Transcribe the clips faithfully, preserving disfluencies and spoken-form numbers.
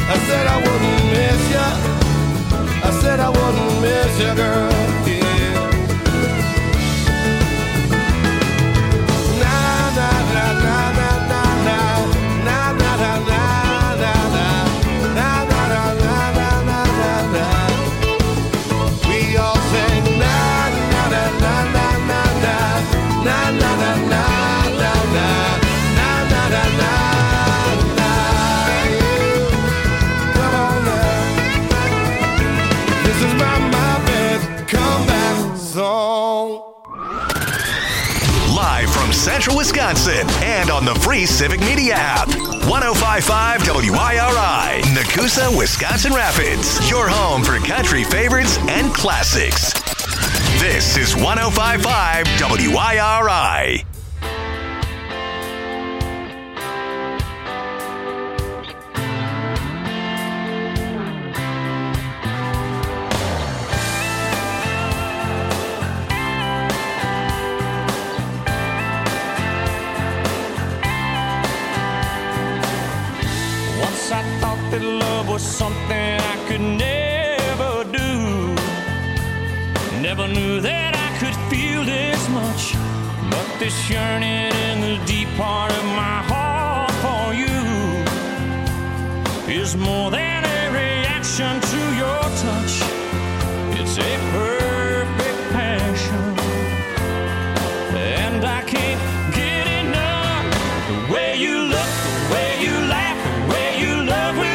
I said I wouldn't miss ya. I said I wouldn't miss ya, girl. Yeah. Na na na na na na na na na na na na na na na na na na na. We all sing na na na na na na na na na na na na na na na na. Live from Central Wisconsin and on the free Civic Media app. one oh five point five W I R I, Nakusa, Wisconsin Rapids. Your home for country favorites and classics. This is one oh five point five W I R I. That love was something I could never do. Never knew that I could feel this much. But this yearning in the deep part of my heart for you is more than a reaction to your touch. It's a perfect passion, and I can't get enough. The way you look, the way you laugh, the way you love with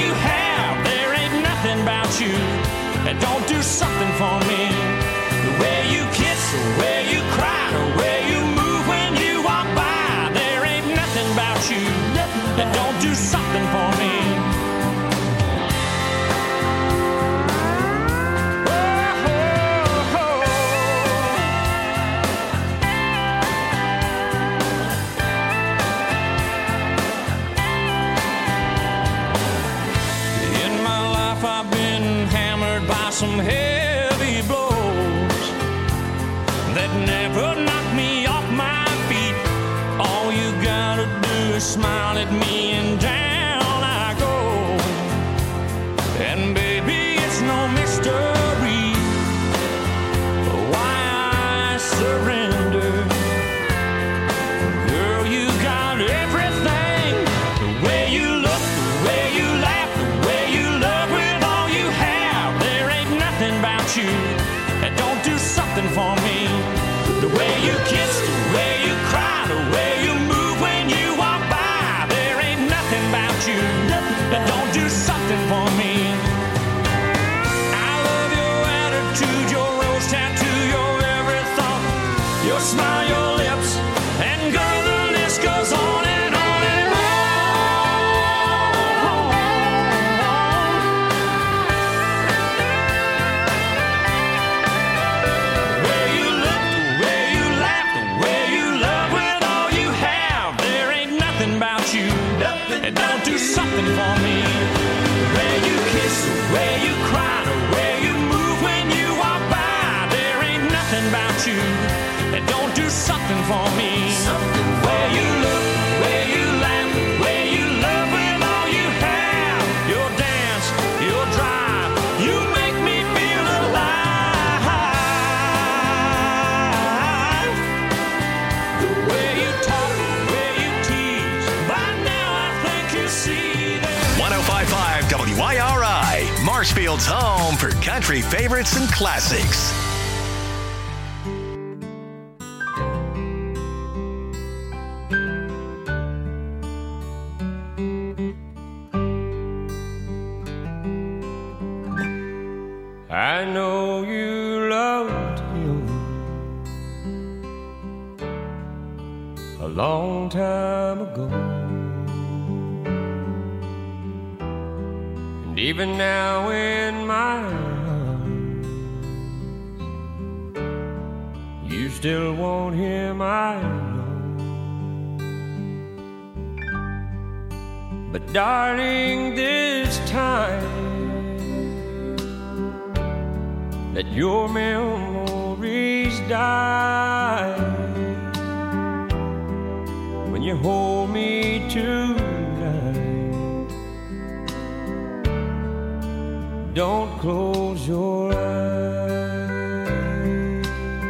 you, and don't do something for me. The way you kiss, the way you cry, the way you move when you walk by. There ain't nothing about you, and don't do something for me. Oh, oh, oh. In my life I've been by some heavy blows that never knocked me off my feet. All you gotta do is smile at me and down I go. And baby, it's no mystery why I surrender. Girl, you got everything. The way you look, the way you laugh, the way you love with all you have. About you, and don't do something for me. The way you kiss, the way you cry, the way you move when you walk by. There ain't nothing about you, and don't do something for me. I love your attitude, your rose tattoo, your every thought, your smile, your lips, and girl, the list goes on and on and on. And don't do something for me. The way you kiss, the way you cry, the way you move when you walk by. There ain't nothing about you. And don't do something for me. Something the way you look, the way you laugh, the way you love with all you have. Your dance, your drive, you make me feel alive. The way you talk, the way you tease, by now I think you see that. one oh five point five W I R I, Marshfield's home for country favorites and classics. I know you loved him a long time ago, and even now in my arms, you still want him, I know. But darling, this time let your memories die. When you hold me tonight, don't close your eyes.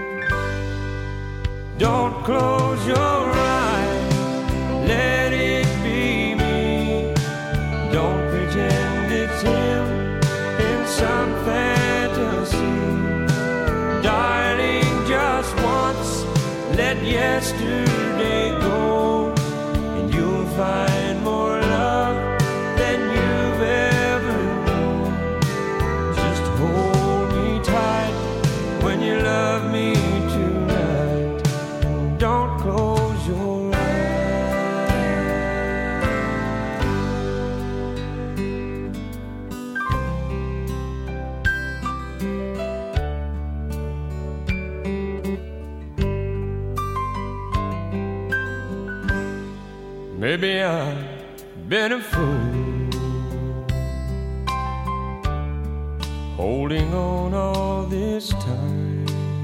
Don't close your eyes, let it be me. Don't pretend it's him in some fantasy. Darling, just once, let yesterday go, and you'll find more love than you've ever known. Just hold me tight when you love me tonight, and don't close your eyes. Maybe I've been a fool, holding on all this time,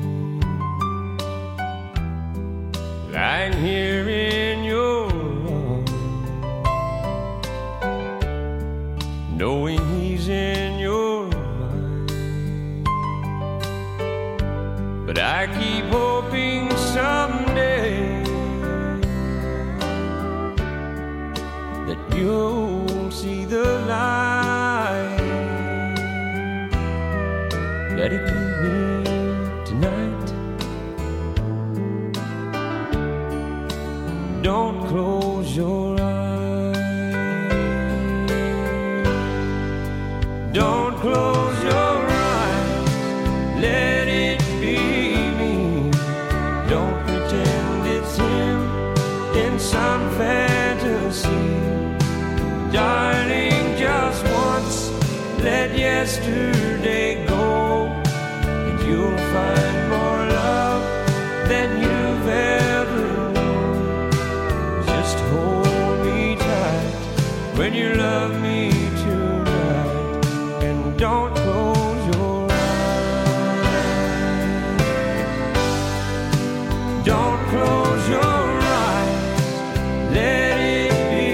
lying here in your arms, knowing he's in your mind. But I keep hoping someday that you'll see the light. Let it be me tonight. Don't close your eyes. Don't close your eyes, let it be me. Don't pretend it's him in some fantasy. Darling, just once, let yesterday go, and you'll find more love than you've ever known. Just hold me tight when you love me tonight, and don't close your eyes. Don't close your eyes, let it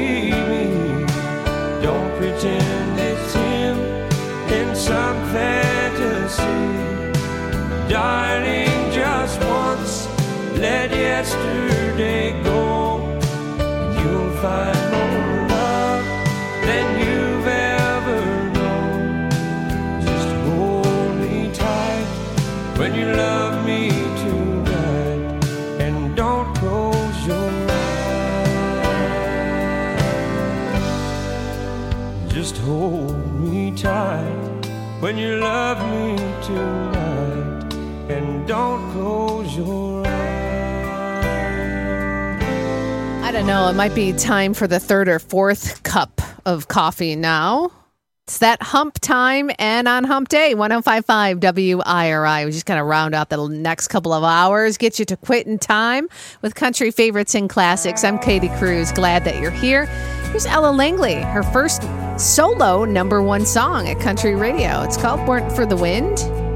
pretend it's him in some fantasy. Darling, just once, let yesterday go, and you'll find more love than you've ever known. Just hold me tight when you love me tonight, and don't close your eyes. Just hold me tight when you love me tonight, and don't close your eyes. I don't know. It might be time for the third or fourth cup of coffee now. It's that hump time, and on hump day, one oh five point five W I R I. We just kind of round out the next couple of hours, get you to quitting time with country favorites and classics. I'm Katie Cruz. Glad that you're here. Here's Ella Langley, her first solo number one song at country radio. It's called Weren't for the Wind.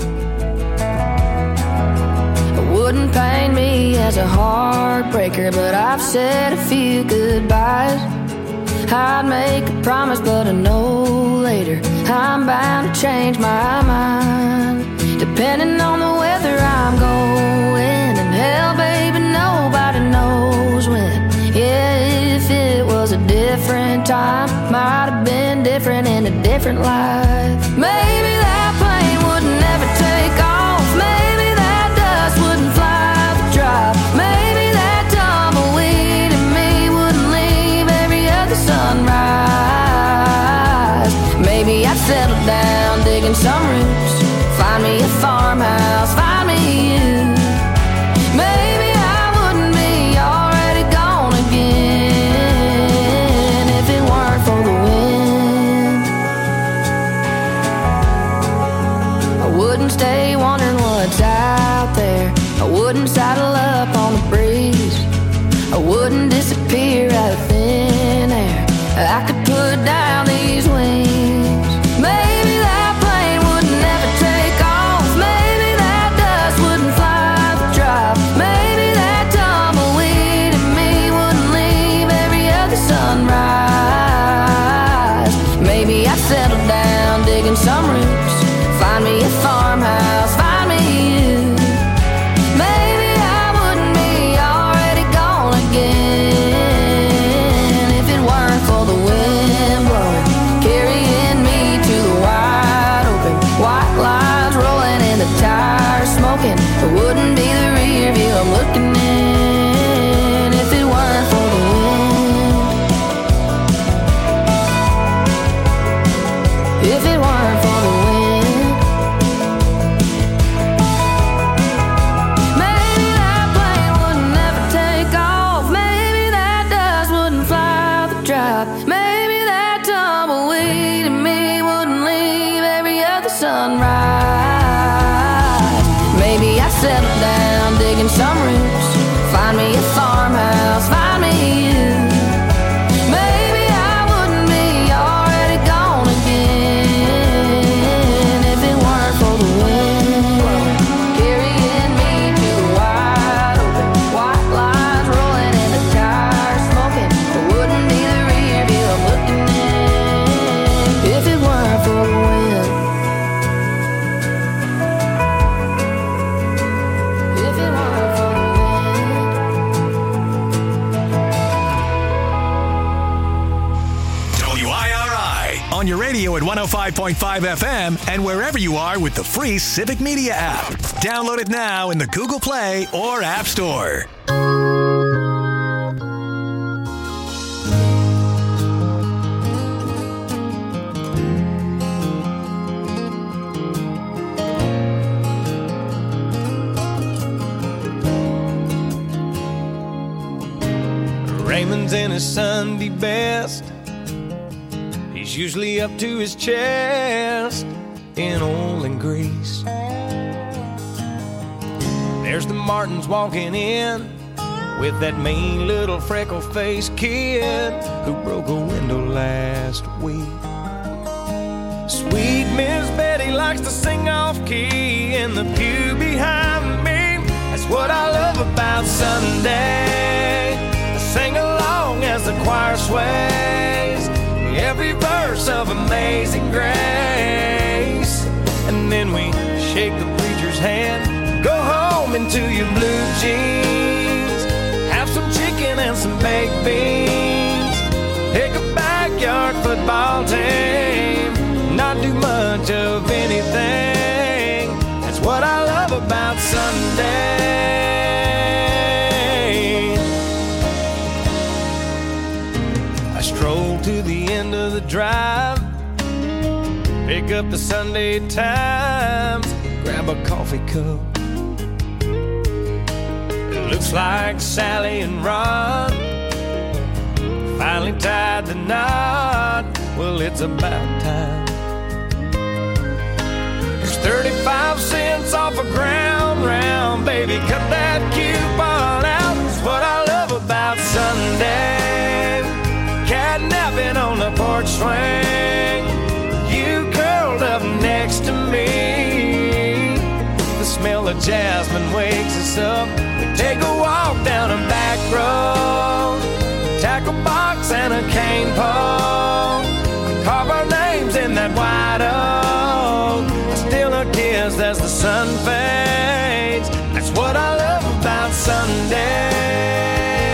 It wouldn't pain me as a heartbreaker, but I've said a few goodbyes. I'd make a promise, but I know later I'm bound to change my mind. Depending on the weather I'm going, and hell, baby, nobody knows when. Yeah, if it was a different time, might have been different in a different life. Maybe that plane would never take off. Maybe that dust wouldn't fly the drop. Maybe that tumbleweed in me wouldn't leave every other sunrise. Maybe I'd settle down, digging some roots, find me a farmhouse, find me you. Maybe I wouldn't be already gone again if it weren't for the wind. I wouldn't stay wondering what's out there. I wouldn't saddle up on the breeze. I wouldn't disappear out of thin air. I could put down these wings. Maybe that plane would never take off. Maybe that dust wouldn't fly the drop. Maybe that tumbleweed in me wouldn't leave every other sunrise. Maybe I I settle down, digging some roots. Find me a farmhouse, find me you. Maybe I wouldn't be already gone again if it weren't for the wind blowing, carrying me to the wide open. White lines rolling and the tires smoking. It wouldn't be the rear view I'm looking in if it weren't for the wind. If it weren't for the wind. Maybe that plane wouldn't never take off. Maybe that dust wouldn't fly the drive. Maybe that tumbleweed in me wouldn't leave every other sunrise. Maybe I settle down, digging some roots. Find me a farmhouse, find me you. Maybe I wouldn't be already gone again if it weren't for the wind blowing, carrying me to the wide open. White lines rolling and the tires smoking. It wouldn't be the rear view I'm looking in if it weren't for the wind. If it weren't for the wind. W I R I on your radio at one oh five point five F M and wherever you are with the free Civic Media app. Download it now in the Google Play or App Store. Raymond's in his Sunday best. He's usually up to his chest in oil and grease. There's the Martins walking in with that mean little freckle-faced kid who broke a window last week. Sweet Miss Betty likes to sing off-key in the pew behind me. That's what I love about Sunday. Sing along as the choir sways every verse of Amazing Grace. And then we shake the preacher's hand, go home into your blue jeans, have some chicken and some baked beans, pick a backyard football team, not do much of anything. That's what I love about Sunday. Stroll to the end of the drive, pick up the Sunday Times, grab a coffee cup. It looks like Sally and Ron finally tied the knot. Well, it's about time. There's thirty-five cents off a ground round, baby, cut that coupon out. That's what I love about Sunday. Catnapping on the porch swing, you curled up next to me. The smell of jasmine wakes us up. We take a walk down a back road, tackle box and a cane pole, carve our names in that white oak. Still a kiss as the sun fades. That's what I love about Sunday.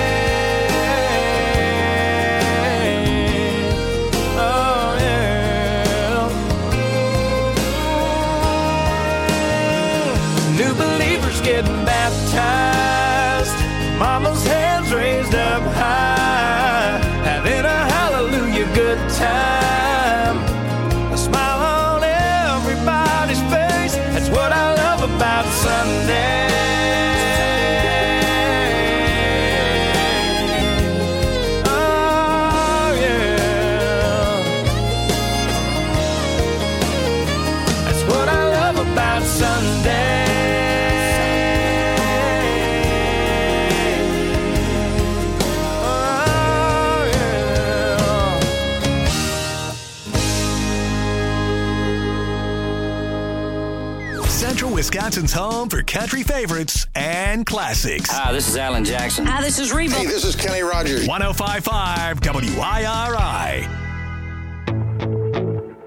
Getting baptized, mama's hands raised up high, having a hallelujah good time, a smile on everybody's face. That's what I love about Sunday. Oh yeah, that's what I love about Sunday. Central Wisconsin's home for country favorites and classics. Hi, this is Alan Jackson. Hi, this is Reba. Hey, this is Kenny Rogers. one oh five point five W I R I.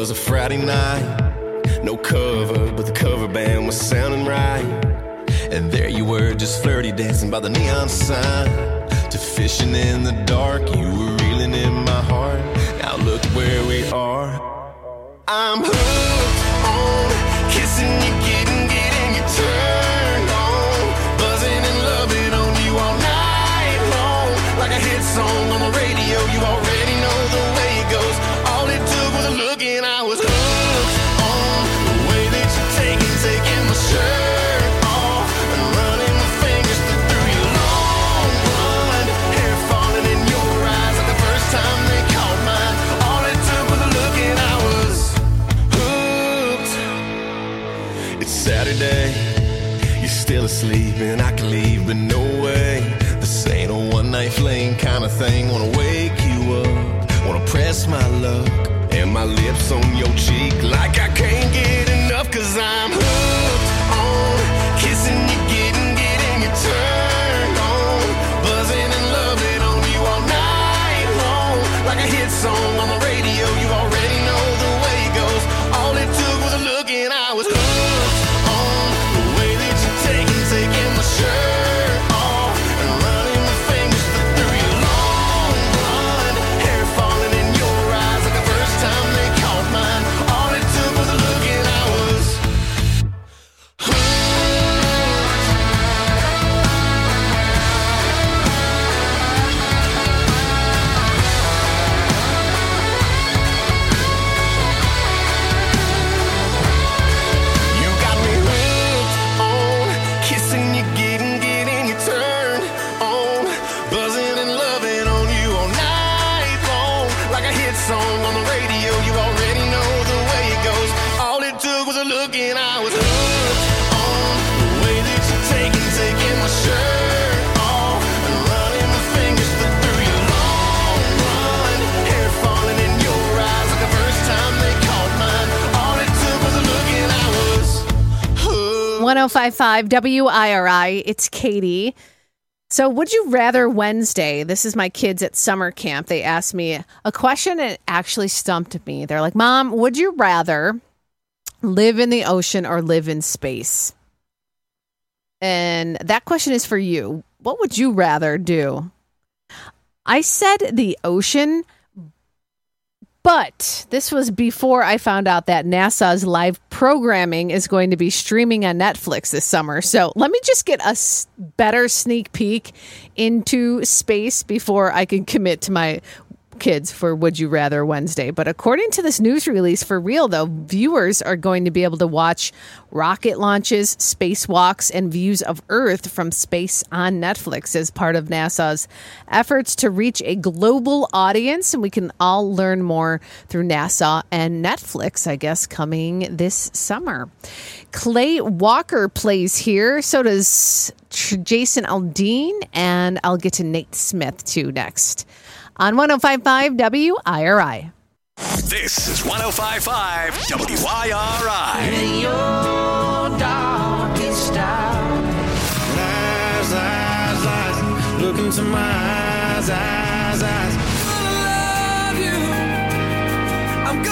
was a Friday night, no cover, but the cover band was sounding right. And there you were, just flirty dancing by the neon sign. To fishing in the dark, you were reeling in my heart. Now look where we are. I'm hooked on kissing you, getting, getting you turned on, buzzing and loving on you all night long. Like a hit song on the radio, you already know the way it goes. All it took was a look and I was hooked on the way that you take it, taking my shirt off and running my fingers through your long blonde hair, falling in your eyes like the first time they caught mine. All it took was a look and I was hooked. It's Saturday, you're still asleep and I can leave, but no way. This ain't a one night fling kind of thing. Wanna wake you up, wanna press my luck and my lips on your cheek like I can't get enough. Cause I'm hooked on kissing you, getting, getting you turned on, buzzing and loving on you all night long. Like a hit song on the radio, you already know the way it goes. All it took was a look and I was hooked on the way that you take and taking my shirt off and running my fingers through your long blonde hair, falling in your eyes like the first time they caught mine. All it took was a look and I was hooked. You got me hooked on kissing you, getting, getting you turned on, buzzing and loving on you all night long. Like a hit song on the radio, you already know the way it goes. All it took was a look and I was hooked on the way that you take and taking my shirt off and running my fingers through your long blonde hair, falling in your eyes like the first time they caught mine. All it took was a look and I was hooked. one oh five point five W I R I. It's Katie. So, would you rather Wednesday? This is my kids at summer camp. They asked me a question and it actually stumped me. They're like, Mom, would you rather live in the ocean or live in space? And that question is for you. What would you rather do? I said the ocean, but this was before I found out that NASA's live programming is going to be streaming on Netflix this summer. So let me just get a s- better sneak peek into space before I can commit to my kids for Would You Rather Wednesday. But according to this news release, for real though, viewers are going to be able to watch rocket launches, spacewalks, and views of Earth from space on Netflix as part of NASA's efforts to reach a global audience. And we can all learn more through NASA and Netflix, I guess, coming this summer. Clay Walker plays here. So does Jason Aldean. And I'll get to Nate Smith too next on one oh five point five W I R I. This is one oh five point five W I R I. In your darkest hour. Lies, lies, lies, look into my eyes, eyes, eyes. I love you. I'm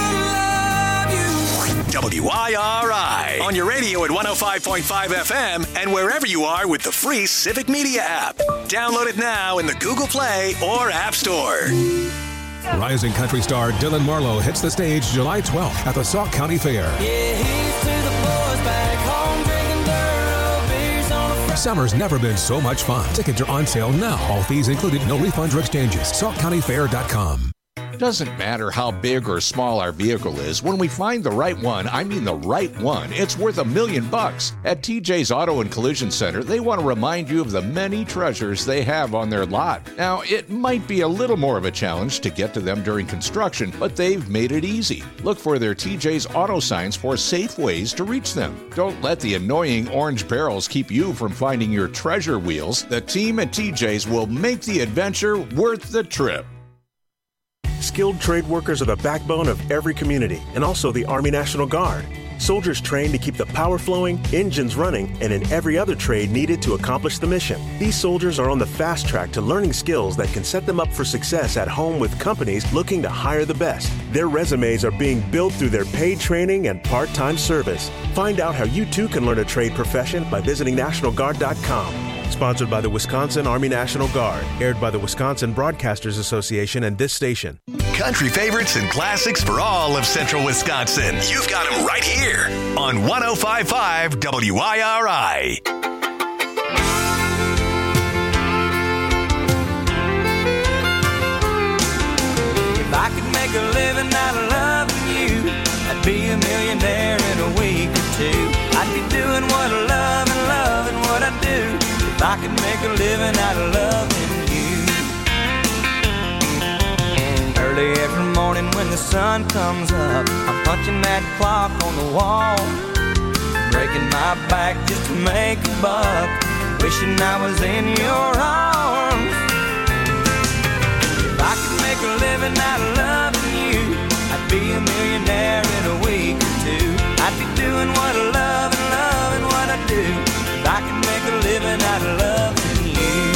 gonna love you. W I R I. On your radio at one oh five point five F M and wherever you are with the free Civic Media app. Download it now in the Google Play or App Store. Rising country star Dylan Marlowe hits the stage July twelfth at the Sauk County Fair. Yeah, he's to the boys back home drinking Duro beers on a Friday. Summer's never been so much fun. Tickets are on sale now. All fees included, no refunds or exchanges. sauk county fair dot com. Doesn't matter how big or small our vehicle is, when we find the right one, I mean the right one, it's worth a million bucks. At T J's Auto and Collision Center, they want to remind you of the many treasures they have on their lot. Now, it might be a little more of a challenge to get to them during construction, but they've made it easy. Look for their T J's Auto signs for safe ways to reach them. Don't let the annoying orange barrels keep you from finding your treasure wheels. The team at T J's will make the adventure worth the trip. Skilled trade workers are the backbone of every community and also the Army National Guard. Soldiers train to keep the power flowing, engines running, and in every other trade needed to accomplish the mission. These soldiers are on the fast track to learning skills that can set them up for success at home with companies looking to hire the best. Their resumes are being built through their paid training and part-time service. Find out how you too can learn a trade profession by visiting National Guard dot com. Sponsored by the Wisconsin Army National Guard. Aired by the Wisconsin Broadcasters Association and this station. Country favorites and classics for all of central Wisconsin. You've got them right here on one oh five point five W I R I. If I could make a living out of loving you, I'd be a millionaire in a week or two. I'd be doing what I love and loving what I do. If I could make a living out of loving you. Early every morning when the sun comes up, I'm punching that clock on the wall, breaking my back just to make a buck, wishing I was in your arms. If I could make a living out of loving you, I'd be a millionaire in a week or two. I'd be doing what I love and loving what I do. If I could make a living out of loving you.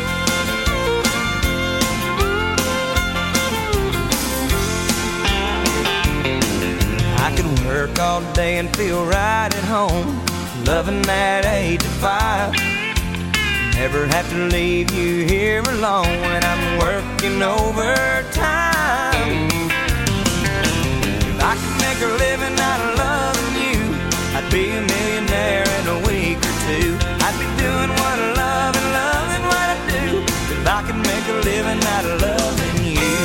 I could work all day and feel right at home, loving that eight to five. Never have to leave you here alone when I'm working overtime. If I could make a living out of loving you, I'd be a millionaire in a week or two. I'd be doing what I love and loving what I do. If I could make a living out of loving you.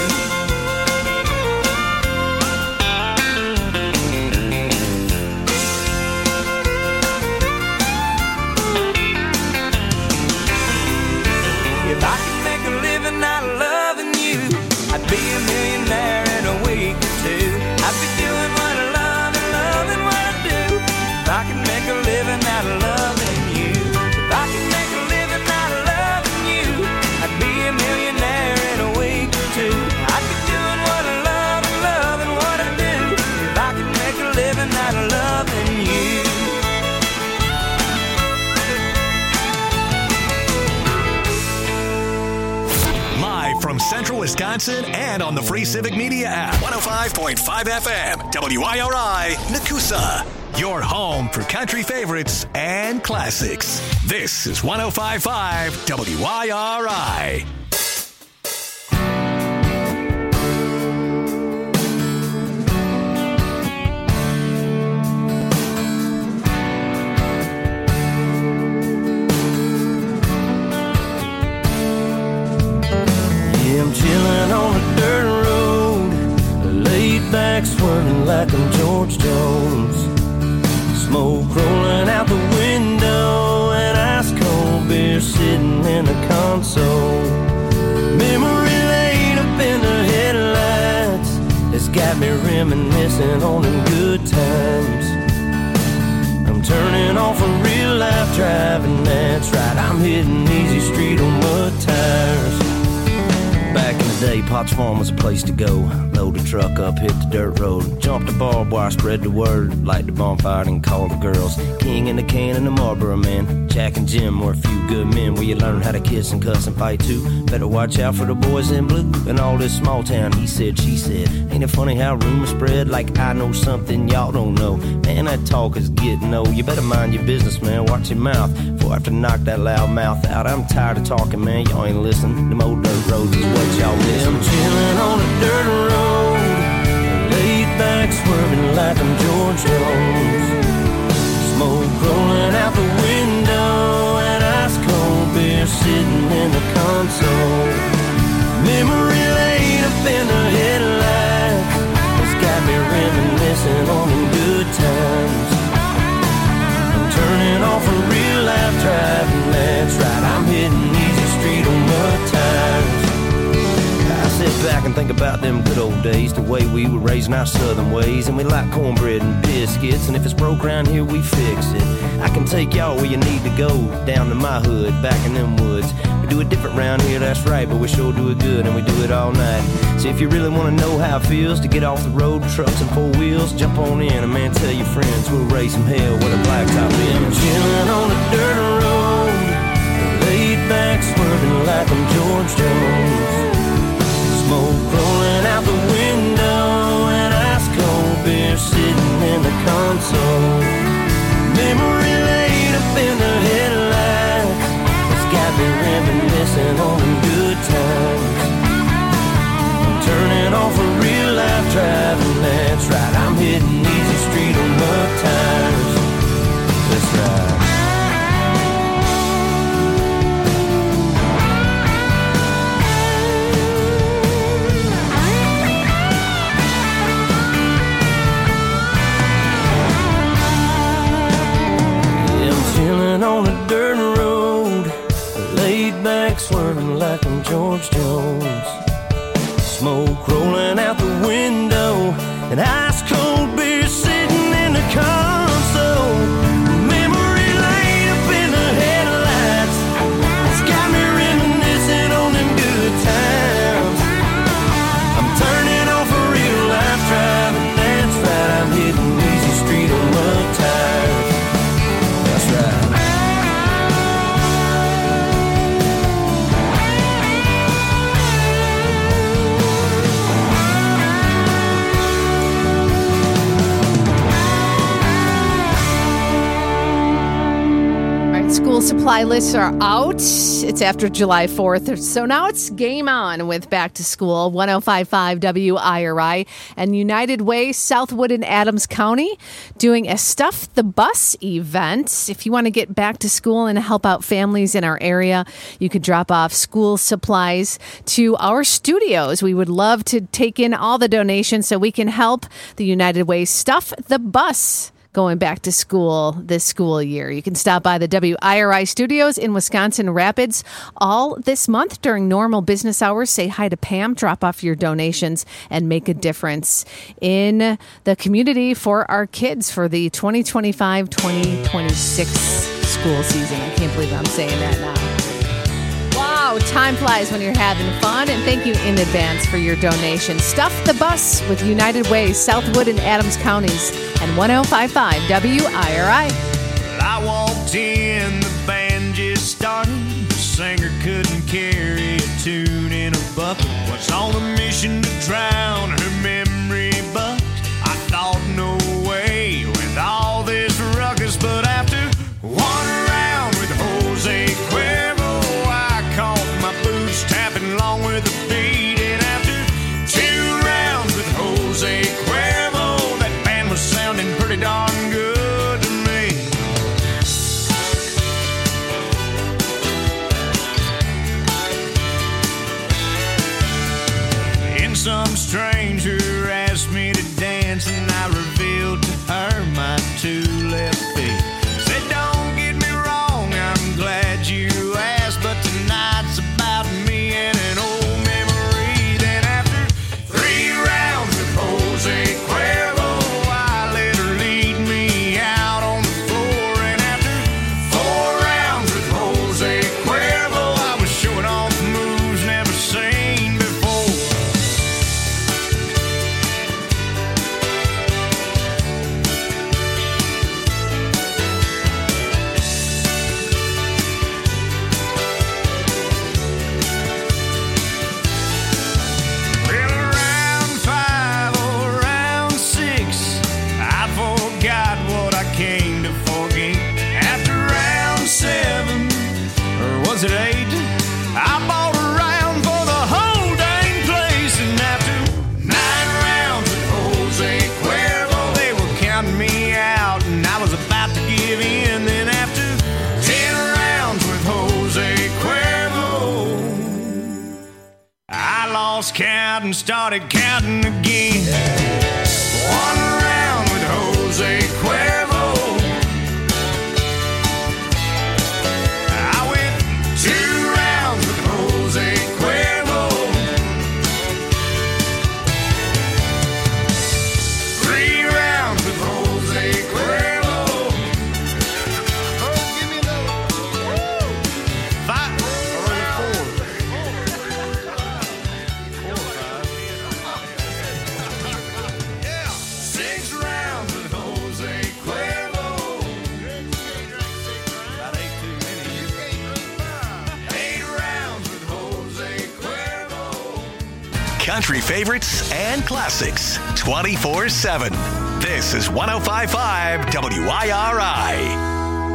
If I could make a living out of loving you, I'd be a millionaire in a week or two. I'd be doing what I love and loving what I do. If I could make a living out of loving you. If I could make a living out of loving you, I'd be a millionaire in a week or two. I'd be doing what I love and loving what I do. If I could make a living out of loving you. From Central Wisconsin and on the free Civic Media app. one oh five point five F M, W I R I, Nakusa. Your home for country favorites and classics. This is one oh five point five W I R I. I'm chilling on a dirt road, laid back swerving like I'm George Jones. Smoke rolling out the window and ice cold beer sitting in the console. Memory laid up in the headlights, it's got me reminiscing on them good times. I'm turning off a real life driving, that's right, I'm hitting easy street on mud tires. Back in the day, Potts Farm was a place to go. Load the truck up, hit the dirt road, jump the barbed wire, spread the word, light the bonfire and call the girls. King in the can and the Marlboro man, Jack and Jim were a few good men where you learn how to kiss and cuss and fight too. Better watch out for the boys in blue and all this small town, he said, she said. Ain't it funny how rumors spread like I know something y'all don't know? Man, that talk is getting old. You better mind your business, man, watch your mouth before I have to knock that loud mouth out. I'm tired of talking, man, y'all ain't listening. Them old dirt roads is what y'all miss. I'm chilling on a dirt road, laid back swerving like I'm George Jones. Smoke rolling out the window and ice cold beer sitting in the console. Memory laid up in the headlights, it's got me reminiscing on them good times. I'm turning off a real life driving, that's right, I'm hitting easy street on mud tires. and think about them good old days, the way we were raising our southern ways. And we like cornbread and biscuits, and if it's broke around here, we fix it. I can take y'all where you need to go, down to my hood, back in them woods. We do it different round here, that's right, but we sure do it good, and we do it all night. So if you really want to know how it feels to get off the road, trucks and four wheels, jump on in, and man, tell your friends we'll raise some hell with a blacktop in. Chillin' on the dirt road, laid back, swerving like I'm George Jones. Smoke rolling out the window, and ice cold beer sitting in the console. Memory laid up in the headlights, it's got me reminiscing on the good times. I'm turning off a real life driving, that's right. I'm hitting easy street on mud tires. That's right. On a dirt road, laid back, swerving like I'm George Jones. Smoke rolling out the window, and ice cold beer sitting in the console. Memory laid up in the headlights, it's got me reminiscing on them good times. I'm turning off a real life driving, that's right. I'm hitting easy street on mud tires. That's right. School supply lists are out. It's after July fourth. So now it's game on with Back to School. one oh five point five W I R I and United Way, Southwood and Adams County doing a Stuff the Bus event. If you want to get back to school and help out families in our area, you could drop off school supplies to our studios. We would love to take in all the donations so we can help the United Way Stuff the Bus going back to school this school year. You can stop by the W I R I studios in Wisconsin Rapids all this month during normal business hours. Say hi to Pam, drop off your donations, and make a difference in the community for our kids for the twenty twenty-five twenty twenty-six school season. I can't believe I'm saying that now. Wow, time flies when you're having fun, and thank you in advance for your donation. Stuff the Bus with United Way, Southwood and Adams Counties, and one oh five point five W I R I. Well, I walked in, the band just started. The singer couldn't carry a tune in a bucket. Was on a mission to drown her memory, but I thought no way with all this ruckus. But after one round with Jose Cuervo, caught my boots tapping along with the beat. And after two rounds with Jose Cuervo, that band was sounding pretty darn good to me. And some stranger asked me to dance, and I revealed to her my two left feet. Said, don't get me wrong, I'm glad you asked, but tonight's about me and an old memory. Then after three rounds with Jose Cuervo, I let her lead me out on the floor. And after four rounds with Jose Cuervo, I was showing off moves never seen before. Was it eight? I bought a round for the whole dang place. And after nine rounds with Jose Cuervo, they were counting me out, and I was about to give in. Then after ten rounds with Jose Cuervo, I lost count and started counting again. One round with Jose Cuervo, country favorites and classics twenty-four seven. This is one oh five point five W I R I.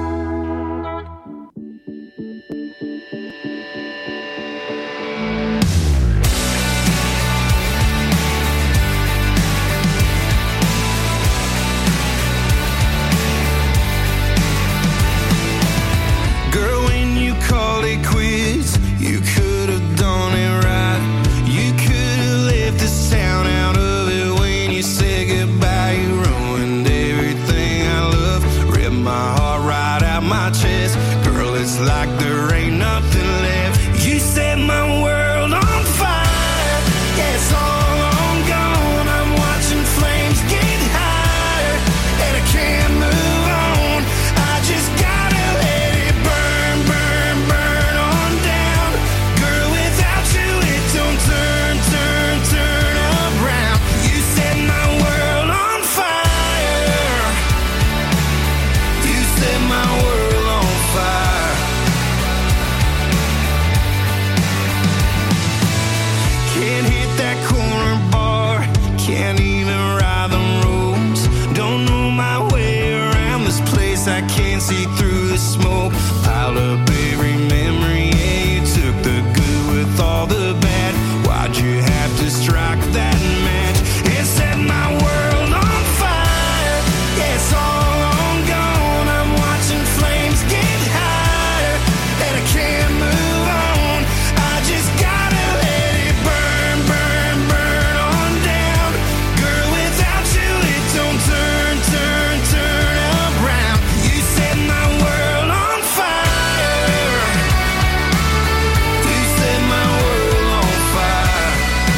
Like there ain't nothing left. You set my world on fire. Yeah, it's all on gone. I'm watching flames get higher, and I can't move on. I just gotta let it burn, burn, burn on down. Girl, without you it don't turn, turn, turn around. You set my world on fire. You set my world on fire. Can't hit that corner bar, can't even ride the roads. Don't know my way around this place, I can't see through the smoke. Piled up every memory, yeah, you took the good with all the bad. Why'd you have to strike that match? It set my world on fire. Yeah, it's all on gone. I'm watching flames get higher, and I can't move on. I just gotta let it burn, burn, burn on down. Girl, without you it don't turn, turn, turn around. You set my world on fire. You set my world on fire.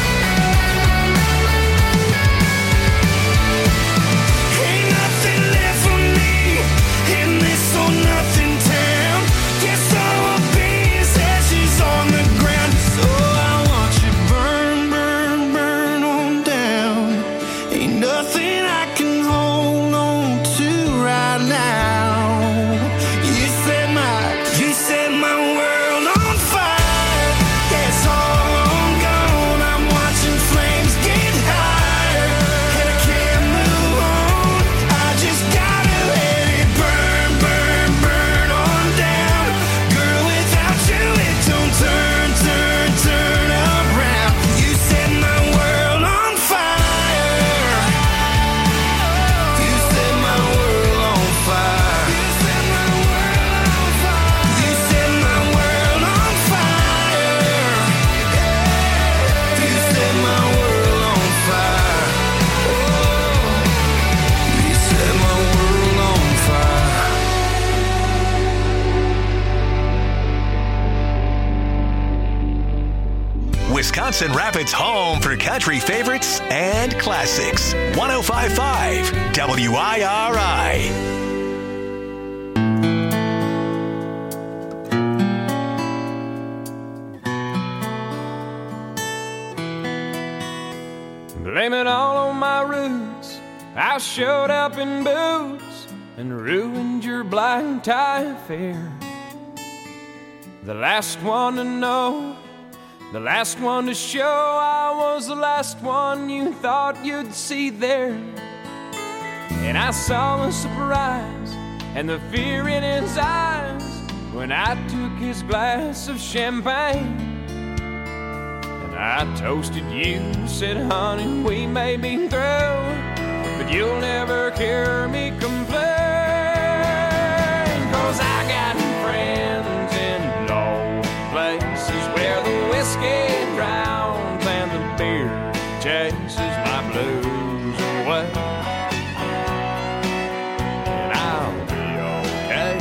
Ain't nothing left for me in this old nothing town. Guess all I'll be is ashes on the ground. So I want you burn, burn, burn on down. Ain't nothing I can hold on to right now. You set my, you set my world on fire. Yeah, it's all on gone. I'm watching flames get higher, and I can't move on. I just gotta let it burn, burn, burn on down. Girl, without you it don't turn, turn, turn around. You set my world on fire. You set my world on fire. You set my world on fire. You set my world on fire. You set my world on fire. Oh, you set my world on fire. Wisconsin Rapids' home for country favorites and classics. one oh five point five W I R I. Blame it all on my roots. I showed up in boots and ruined your black tie affair. The last one to know, the last one to show, I was the last one you thought you'd see there. And I saw the surprise and the fear in his eyes when I took his glass of champagne. I toasted you, said, honey, we may be through, but you'll never hear me complain. Cause I got friends in low places where the whiskey drowns and the beer chases my blues away. And I'll be okay.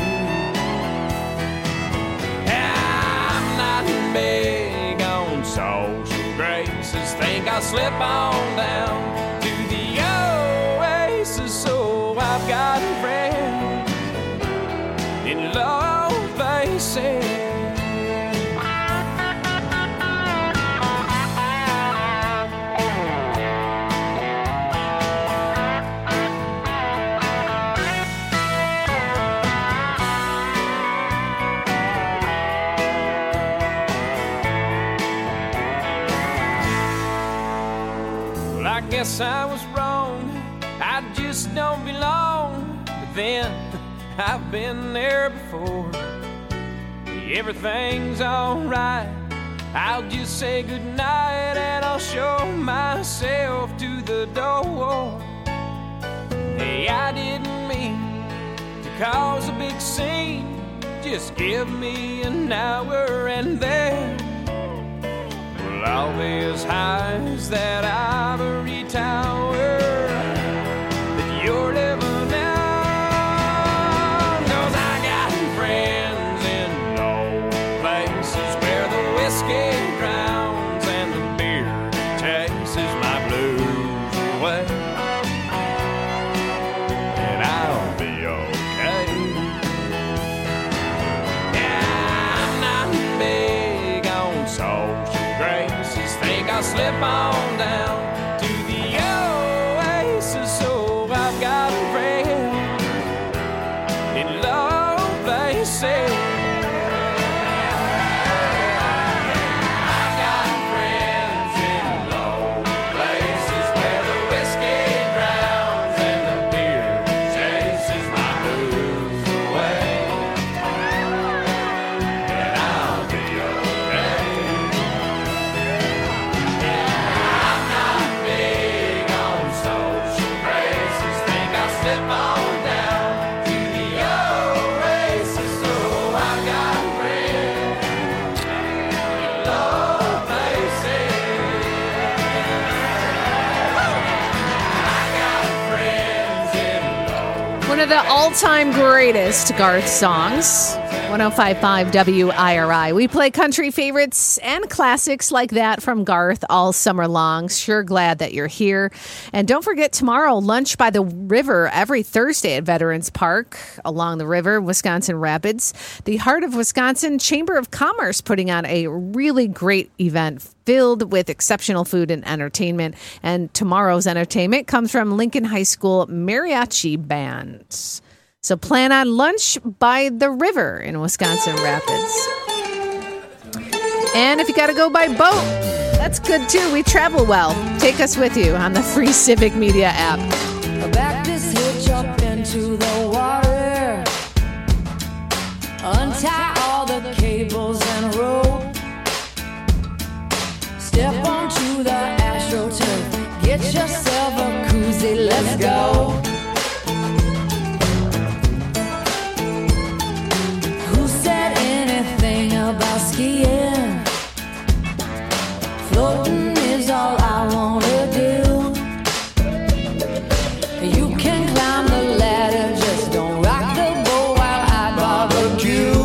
I'm not big on social graces, think I'll slip on down to the oasis. So I've got friends in low places. guess I was wrong. I just don't belong. But then I've been there before. Everything's alright. I'll just say goodnight and I'll show myself to the door. Hey, I didn't mean to cause a big scene. Just give me an hour and then we'll all be as high as that ivory tower that you're living on. 'Cause I got friends in low places where the whiskey drowns and the beer chases my blues away. And I'll be okay. Yeah, I'm not big on social graces. Think I'll slip on down to the oasis. So I've got friends in low places. One of the all-time greatest Garth songs. one oh five point five W I R I. We play country favorites and classics like that from Garth all summer long. Sure glad that you're here. And don't forget tomorrow, lunch by the river every Thursday at Veterans Park along the river, Wisconsin Rapids. The Heart of Wisconsin Chamber of Commerce putting on a really great event filled with exceptional food and entertainment. And tomorrow's entertainment comes from Lincoln High School Mariachi Bands. So plan on lunch by the river in Wisconsin Rapids. And if you got to go by boat, that's good too. We travel well. Take us with you on the free Civic Media app. Back this hitch up into the water. Untie all the cables and rope. Step onto the AstroTurf. Get yourself a koozie. Let's go. About skiing, floating is all I wanna do. You can climb the ladder, just don't rock the boat while I barbecue.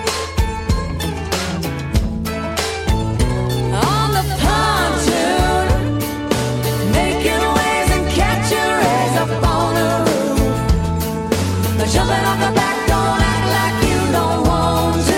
On the pontoon, making waves and catching rays up on the roof. Jumping off the back, don't act like you don't want to.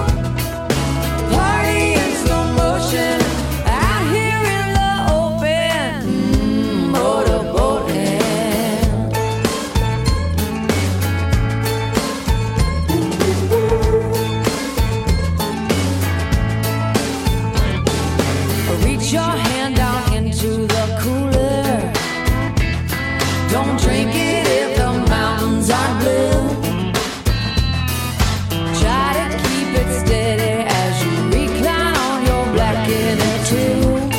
Your hand down into the cooler. Don't drink it if the mountains are blue. Try to keep it steady as you recline on your black inner tube.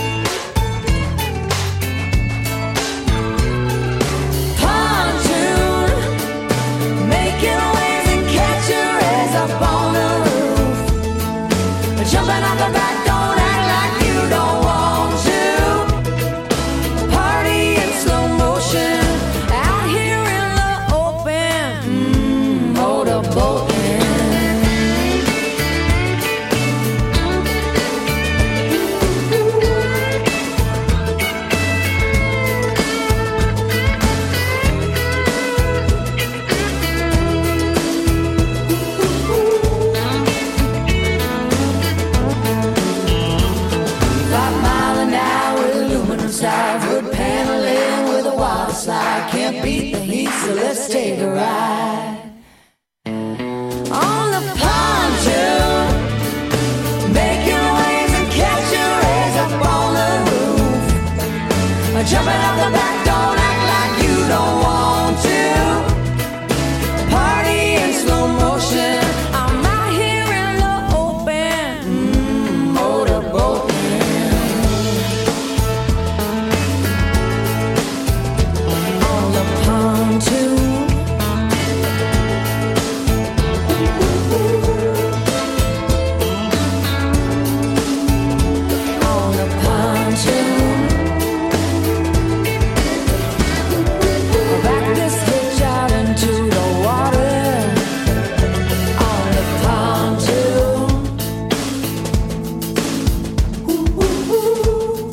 Pontoon, making waves and catching rays up on the roof. Jumping off the back, don't act like you don't want. Can't beat the heat, so let's take a ride. On the pontoon, making waves and catching rays up on the roof. Jumping out the back, don't act like you don't want to. Party in slow motion. I'm out here in the open. Mm, motorboating. On the pontoon. On the pontoon. Back this hitch out into the water. On the pontoon. Ooh, ooh, ooh.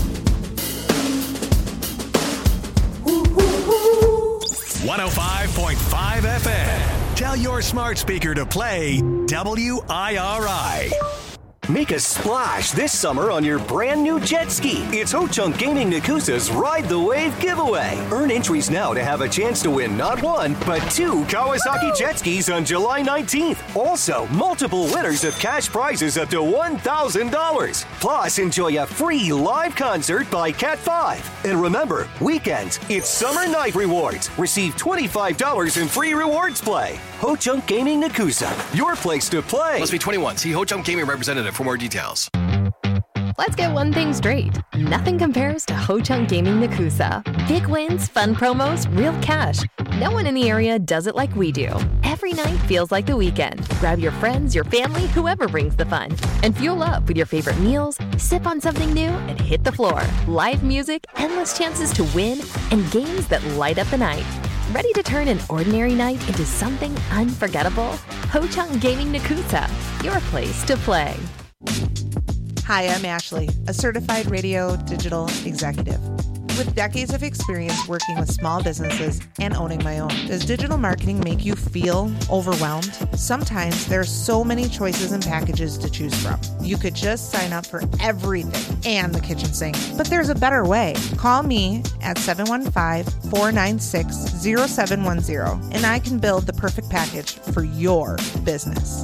Ooh, ooh, ooh. one oh five point five F M. Tell your smart speaker to play W I R I. Make a splash this summer on your brand new jet ski. It's Ho-Chunk Gaming Nakusa's Ride the Wave giveaway. Earn entries now to have a chance to win not one, but two Kawasaki jet skis on July nineteenth. Also, multiple winners of cash prizes up to one thousand dollars. Plus, enjoy a free live concert by Cat five. And remember, weekends, it's Summer Night Rewards. Receive twenty-five dollars in free rewards play. Ho-Chunk Gaming Nakusa, your place to play. Must be twenty-one. See Ho-Chunk Gaming representative for more details. Let's get one thing straight. Nothing compares to Ho-Chunk Gaming Nakusa. Big wins, fun promos, real cash. No one in the area does it like we do. Every night feels like the weekend. Grab your friends, your family, whoever brings the fun. And fuel up with your favorite meals, sip on something new, and hit the floor. Live music, endless chances to win, and games that light up the night. Ready to turn an ordinary night into something unforgettable? Ho-Chunk Gaming Nakusa, your place to play. Hi, I'm Ashley, a certified radio digital executive. With decades of experience working with small businesses and owning my own, does digital marketing make you feel overwhelmed? Sometimes there are so many choices and packages to choose from. You could just sign up for everything and the kitchen sink. But there's a better way. Call me at seven one five, four nine six, zero seven one zero and I can build the perfect package for your business.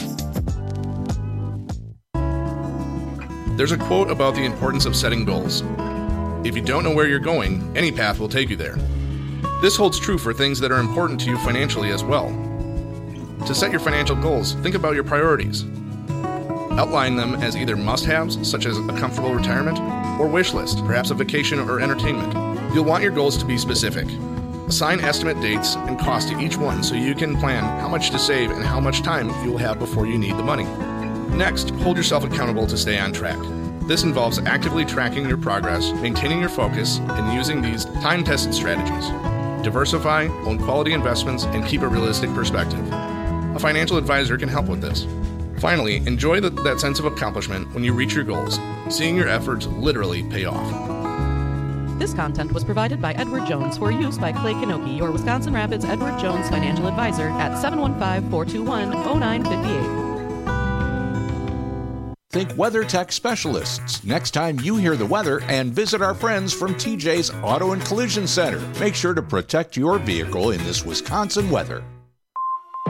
There's a quote about the importance of setting goals. If you don't know where you're going, any path will take you there. This holds true for things that are important to you financially as well. To set your financial goals, think about your priorities. Outline them as either must-haves, such as a comfortable retirement, or wish list, perhaps a vacation or entertainment. You'll want your goals to be specific. Assign estimate dates and cost to each one so you can plan how much to save and how much time you'll have before you need the money. Next, hold yourself accountable to stay on track. This involves actively tracking your progress, maintaining your focus, and using these time-tested strategies. Diversify, own quality investments, and keep a realistic perspective. A financial advisor can help with this. Finally, enjoy the, that sense of accomplishment when you reach your goals, seeing your efforts literally pay off. This content was provided by Edward Jones for use by Clay Kanoki, your Wisconsin Rapids Edward Jones financial advisor at seven one five, four two one, zero nine five eight. Think WeatherTech Specialists next time you hear the weather and visit our friends from T J's Auto and Collision Center. Make sure to protect your vehicle in this Wisconsin weather. For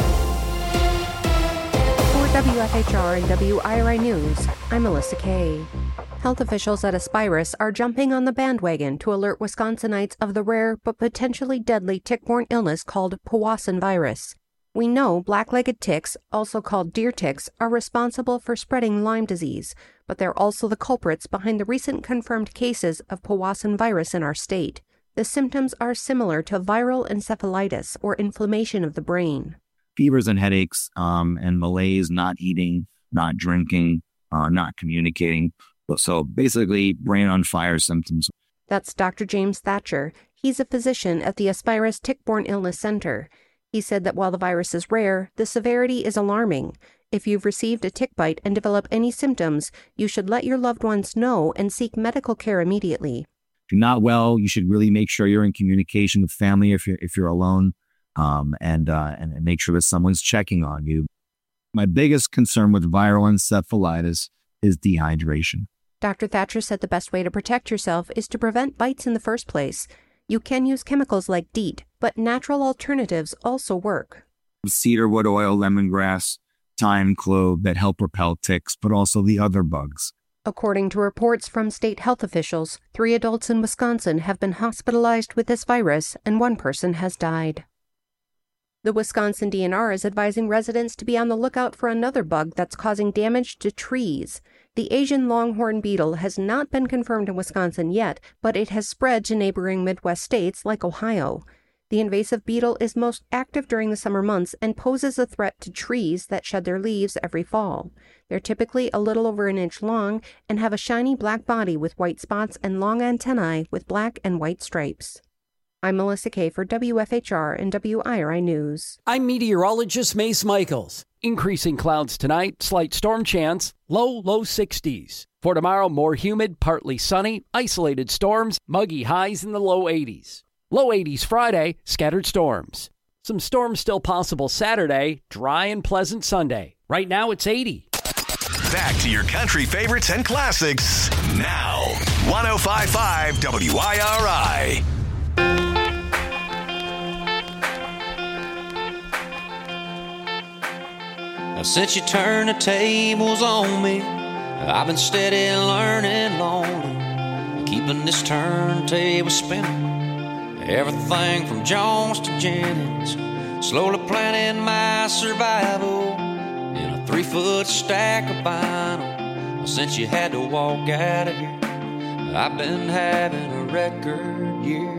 W F H R and W I R I News, I'm Melissa Kay. Health officials at Aspirus are jumping on the bandwagon to alert Wisconsinites of the rare but potentially deadly tick-borne illness called Powassan virus. We know black-legged ticks, also called deer ticks, are responsible for spreading Lyme disease, but they're also the culprits behind the recent confirmed cases of Powassan virus in our state. The symptoms are similar to viral encephalitis or inflammation of the brain. Fevers and headaches, um, and malaise, not eating, not drinking, uh, not communicating. So basically, brain on fire symptoms. That's Doctor James Thatcher. He's a physician at the Aspirus Tick-Borne Illness Center. He said that while the virus is rare, the severity is alarming. If you've received a tick bite and develop any symptoms, you should let your loved ones know and seek medical care immediately. If you're not well, you should really make sure you're in communication with family if you're if you're alone, um, and uh, and make sure that someone's checking on you. My biggest concern with viral encephalitis is dehydration. Doctor Thatcher said the best way to protect yourself is to prevent bites in the first place. You can use chemicals like DEET, but natural alternatives also work. Cedarwood oil, lemongrass, thyme, clove that help repel ticks, but also the other bugs. According to reports from state health officials, three adults in Wisconsin have been hospitalized with this virus and one person has died. The Wisconsin D N R is advising residents to be on the lookout for another bug that's causing damage to trees. The Asian longhorn beetle has not been confirmed in Wisconsin yet, but it has spread to neighboring Midwest states like Ohio. The invasive beetle is most active during the summer months and poses a threat to trees that shed their leaves every fall. They're typically a little over an inch long and have a shiny black body with white spots and long antennae with black and white stripes. I'm Melissa Kay for W F H R and W I R I News. I'm meteorologist Mace Michaels. Increasing clouds tonight, slight storm chance, low, low sixties. For tomorrow, more humid, partly sunny, isolated storms, muggy highs in the low eighties. Low eighties Friday, scattered storms. Some storms still possible Saturday, dry and pleasant Sunday. Right now it's eighty. Back to your country favorites and classics now. one oh five point five W I R I. Now, since you turned the tables on me, I've been steady learning lonely, keeping this turntable spinning. Everything from Jones to Jennings, slowly planning my survival in a three-foot stack of vinyl. Since you had to walk out of here, I've been having a record year.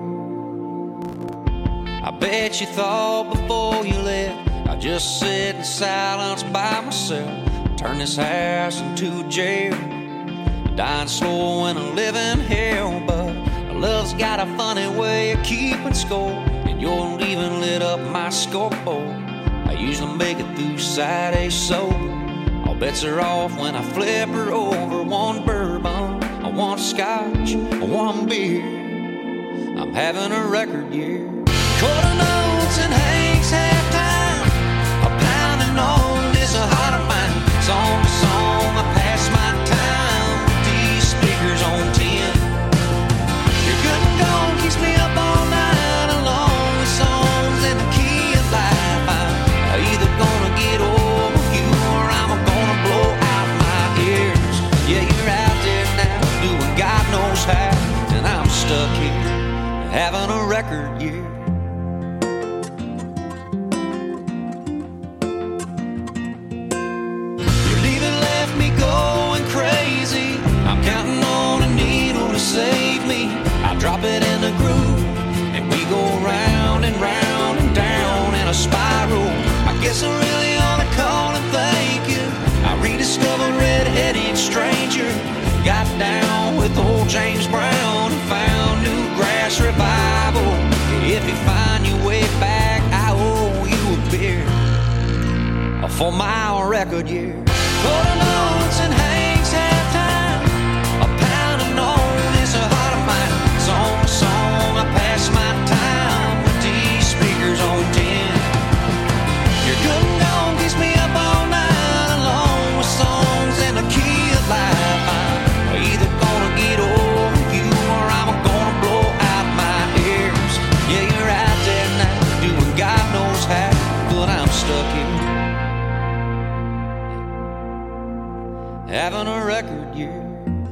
I bet you thought before you left I'd just sit in silence by myself, turn this house into a jail, dying slow in a living hell. But love's got a funny way of keeping score, and your leaving lit up my scoreboard. I usually make it through Saturday sober. All bets are off when I flip her over. One bourbon, I want scotch, I want beer. I'm having a record year. Quarter notes and Hank's halftime, a pounding on this heart of mine. Song to song, I pass my time with these speakers on ten. Your good and gone keeps me up all night along with songs in the key of life. I'm either gonna get over you or I'm gonna blow out my ears. Yeah, you're out there now doing God knows how, and I'm stuck here having a record year. Your leaving left me going crazy. I'm counting on a needle to save me. I drop it in the groove, and we go round and round and down in a spiral. I guess I really ought to call and thank you. I rediscovered Red-Headed Stranger, got down with old James Brown, and found new grass revival. If you find your way back, I owe you a beer for my record year. Quarter notes and Hank's halftime, a pounding on this heart of mine. Song to song, I pass my time with these speakers on ten. Your good and gone keeps me up all night along with songs in the key of life. I'm either gonna get over you or I'm gonna blow out my ears. Yeah, you're out there now doing God knows how, but I'm stuck here having a record year.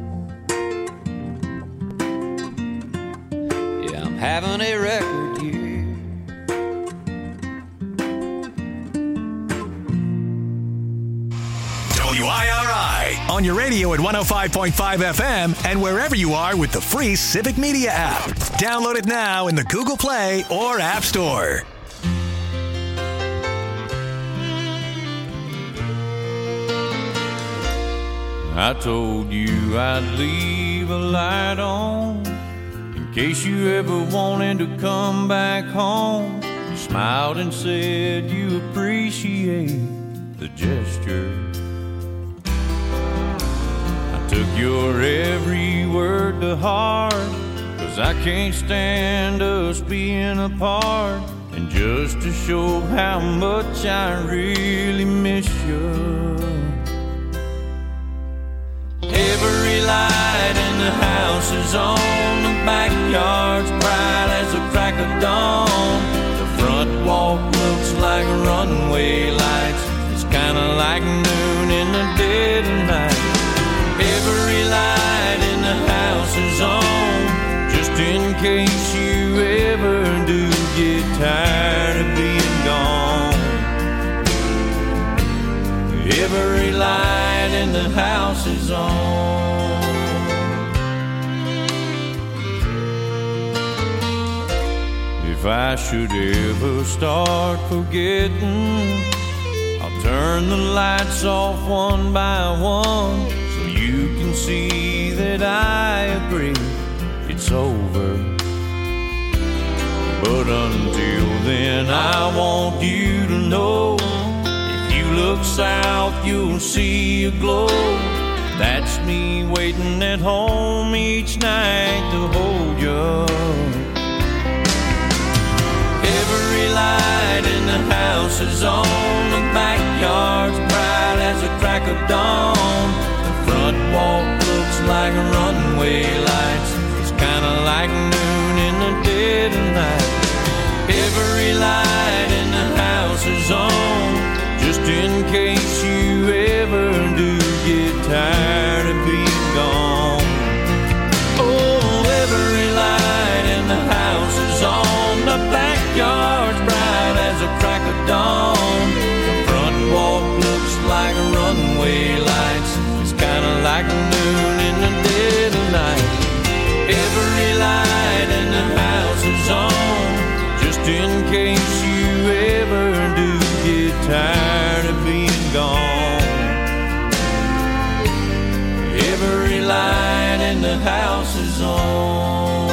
Yeah, I'm having a record year. W I R I on your radio at one oh five point five F M and wherever you are with the free Civic Media app. Download it now in the Google Play or App Store. I told you I'd leave a light on in case you ever wanted to come back home. You smiled and said you appreciate the gesture. I took your every word to heart, 'cause I can't stand us being apart. And just to show how much I really miss you, every light in the house is on, the backyard's bright as a crack of dawn. The front walk looks like runway lights, it's kinda like noon in the dead of night. Every case you ever do get tired of being gone. Every light in the house is on. If I should ever start forgetting, I'll turn the lights off one by one so you can see that I agree it's over. But until then, I want you to know, if you look south, you'll see a glow. That's me waiting at home each night to hold you. Every light in the house is on. The backyard's bright as a crack of dawn. The front walk looks like runway lights. It's kinda like noon in the dead of night. Every light in the house is on, just in case you ever do get tired of being gone. Oh, every light in the house is on. The backyard's bright as a crack of dawn. The front walk looks like runway lights. It's kinda like noon in the dead of night. Every light in the house is on, just in case you ever do get tired of being gone. Every light in the house is on.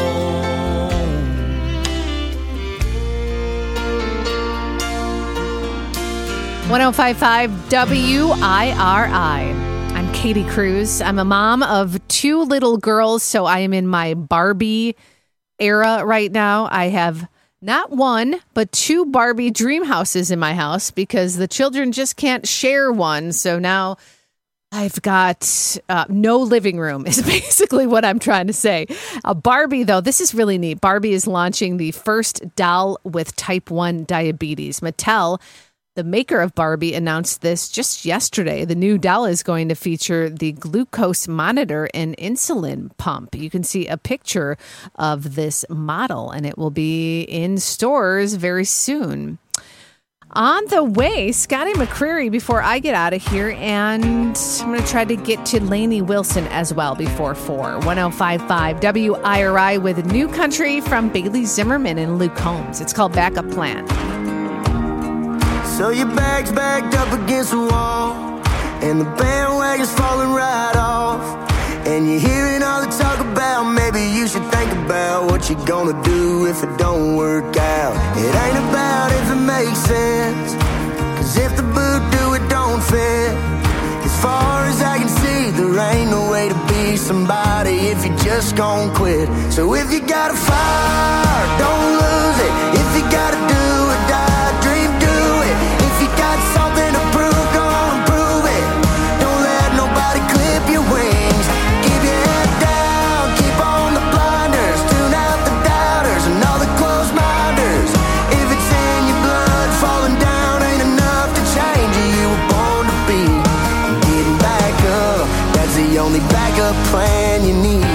one oh five point five W I R I. I'm Katie Cruz. I'm a mom of two little girls, so I am in my Barbie era right now. I have not one, but two Barbie dream houses in my house because the children just can't share one. So now I've got uh, no living room is basically what I'm trying to say. Uh, Barbie, though, this is really neat. Barbie is launching the first doll with type one diabetes. Mattel, the maker of Barbie, announced this just yesterday. The new doll is going to feature the glucose monitor and insulin pump. You can see a picture of this model, and it will be in stores very soon. On the way, Scotty McCreery before I get out of here, and I'm going to try to get to Lainey Wilson as well before four. one oh five point five W I R I with New Country from Bailey Zimmerman and Luke Combs. It's called Backup Plan. So your bag's backed up against the wall, and the bandwagon's falling right off, and you're hearing all the talk about maybe you should think about what you're gonna do if it don't work out. It ain't about if it makes sense, cause if the boot do it don't fit. As far as I can see, there ain't no way to be somebody if you just gon' quit. So if you got a fire, don't lose it. If you gotta do or die, dream, do it. If you got something to prove, go on and prove it. Don't let nobody clip your wings. Keep your head down, keep on the blinders. Tune out the doubters and all the closed minders. If it's in your blood, falling down ain't enough to change who you were born to be. And getting back up, that's the only backup plan you need.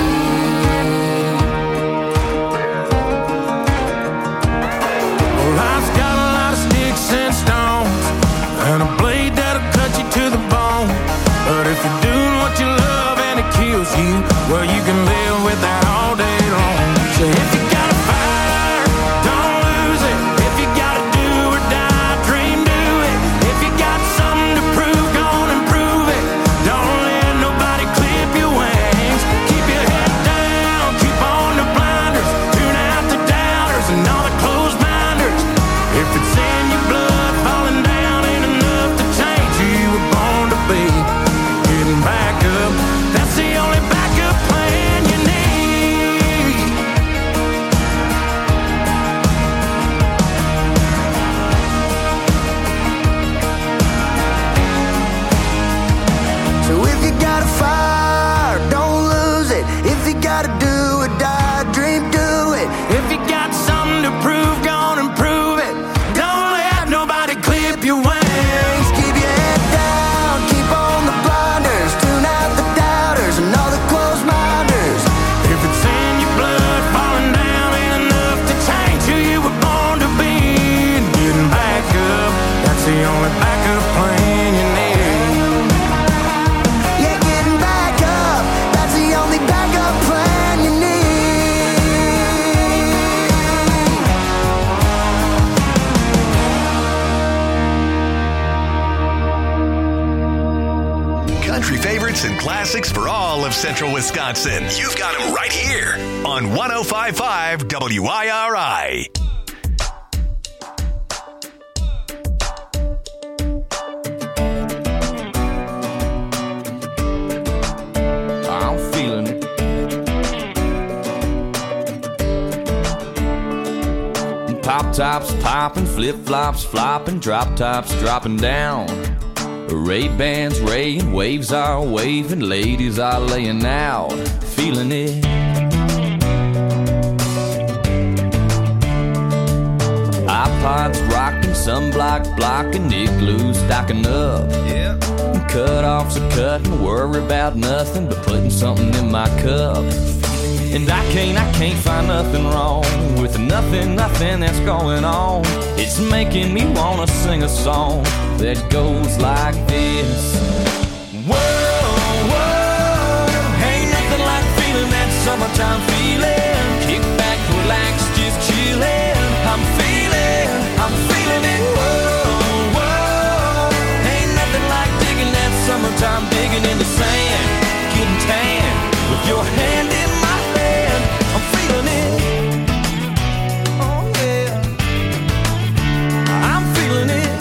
And stones, and a blade that'll cut you to the bone. But if you're doing what you love and it kills you, well, you can live with that all day long. So if you got a fire, don't lose it. If you gotta do or die, dream, do it. If you got something to prove, go on and prove it. Don't let nobody clip your wings. Keep your head down, keep on the blinders. Tune out the doubters and all the closed minders. If it's in your blood, falling down ain't enough to change who you were born to be. Getting back up, that's the only backup plan classics for all of central Wisconsin. You've got them right here on one oh five point five W I R I. I'm feeling it. Pop tops popping, flip flops flopping, drop tops dropping down. Ray-Bans raying, waves are waving, ladies are laying out, feeling it. iPods rocking, sunblock blocking, igloo stocking up. Yeah. Cut-offs are cutting, worry about nothing but putting something in my cup. And I can't, I can't find nothing wrong with nothing, nothing that's going on. It's making me wanna sing a song that goes like this. Whoa, whoa, ain't nothing like feeling that summertime feeling. Kick back, relax, just chillin'. I'm feeling, I'm feeling it. Whoa, whoa, ain't nothing like digging that summertime, digging in the sand, getting tan with your hand in my hand. I'm feeling it. Oh yeah, I'm feeling it.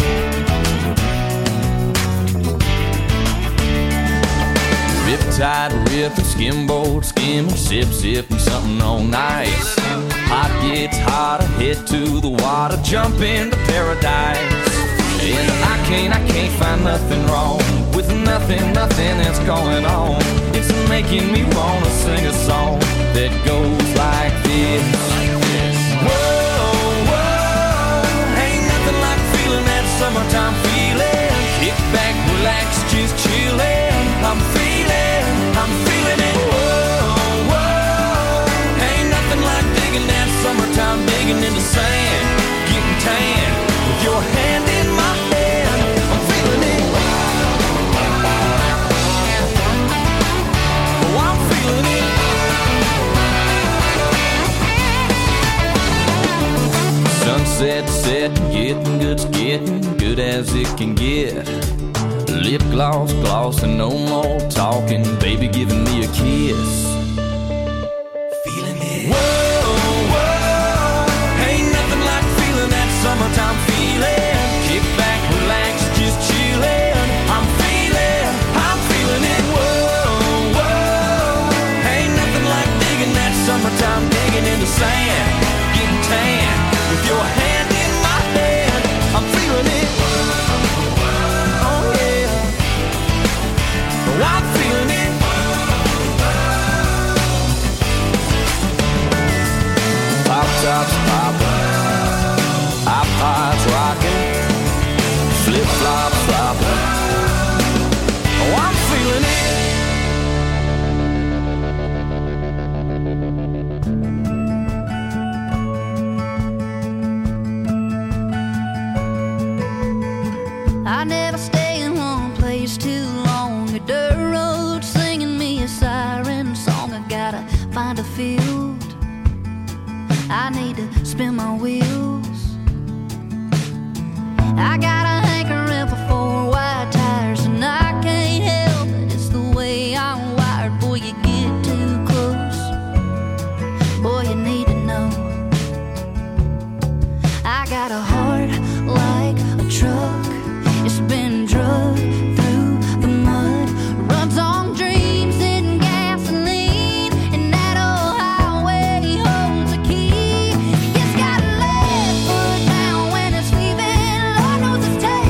Riptide ripping, skimboard skimming, sip sipping something on ice. Hot gets hotter, head to the water, jump into paradise. And I can't, I can't find nothing wrong with nothing, nothing that's going on. It's making me wanna sing a song that goes like this. Whoa, whoa, ain't nothing like feeling that summertime feeling. Kick back, relax, just chillin'. I'm feeling, I'm feeling it. Whoa, whoa, ain't nothing like digging that summertime, digging in the sand, getting tan with your hand in my hand. I'm feeling it. Oh, I'm feeling it. Sunset setting, getting good's getting good as it can get. Lip gloss, gloss, and no more talking. Baby giving me a kiss. Feeling it. Whoa, whoa, ain't nothing like feeling that summertime feeling. Kick back, relax, just chillin'. I'm feeling, I'm feeling it. Whoa, whoa, ain't nothing like digging that summertime, digging in the sand, getting tan with your hand in my hand. I'm feeling it. I'm feeling it. Pop tops popping, iPods rocking, flip flops flopping. Oh, I'm feeling it. I never stay in one place too long. A dirt road singing me a siren song. I gotta find a field. I need to spin my wheels. I got a hankering for four wide tires, and I can't help it. It's the way I'm wired. Boy, you get too close. Boy, you need to know. I got a heart like a truck. It's been drugged through the mud, runs on dreams and gasoline, and that old highway holds a key. You just gotta let foot down when it's leaving. Lord knows it's taking.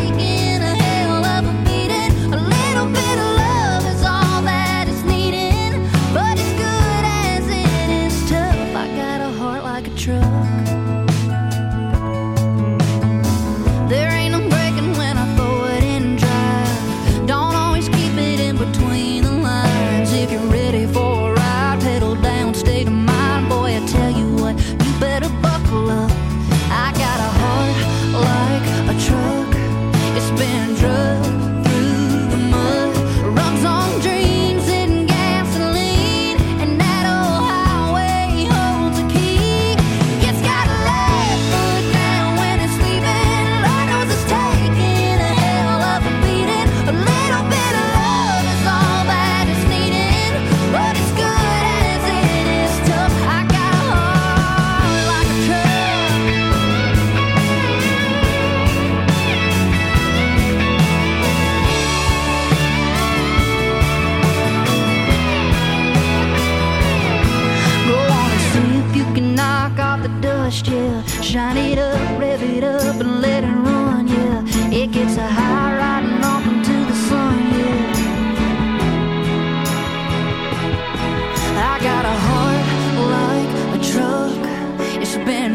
first, yeah. Shine it up, rev it up, and let